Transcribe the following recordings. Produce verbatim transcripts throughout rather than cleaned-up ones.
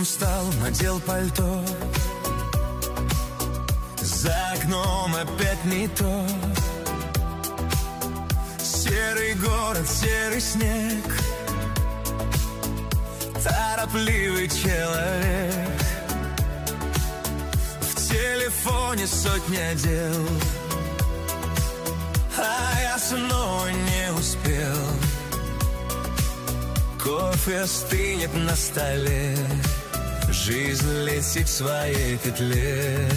устал, надел пальто. За окном опять не то. Серый город, серый снег, торопливый человек. В телефоне сотня дел, а я снова не успел. Кофе остынет на столе, жизнь летит в своей петле.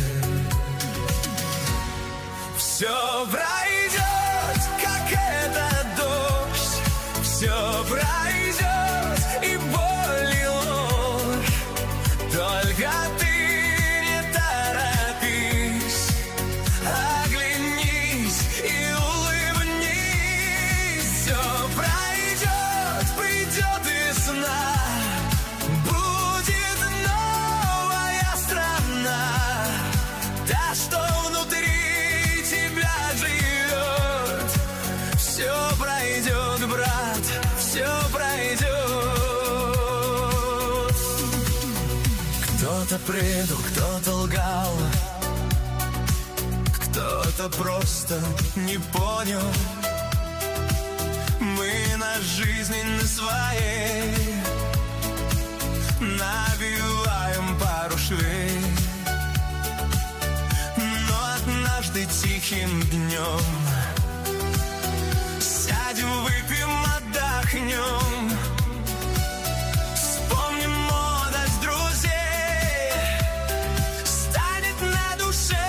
Все пройдет, как этот дождь. Все пройдет, и боль, и ложь. Только ты не торопись, оглянись и улыбнись. Все пройдет, придет весна, будет новая страна, та, что внутри тебя живет. Все пройдет, брат, все пройдет. Кто-то предал, кто-то лгал, кто-то просто не понял. Мы на жизни на своей набиваем пару швей. Но однажды тихим днем сядем, выпьем, отдохнем. Вспомним молодость друзей, станет на душе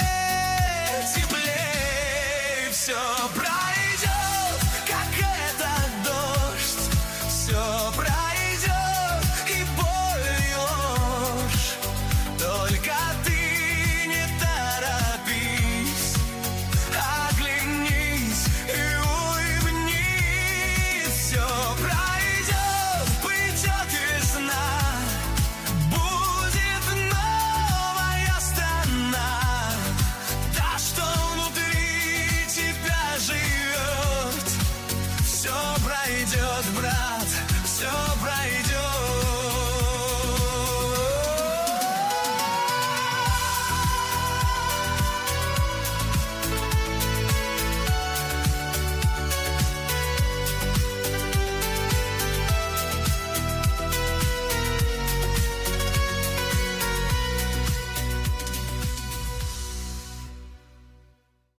теплее. Все пройдет, как этот дождь. Все пройдет, и боль, и ложь. Только ты не торопись, оглянись и улыбнись. Все пройдет, придет весна, будет новая страна, та, что внутри тебя живет. Все пройдет, брат, все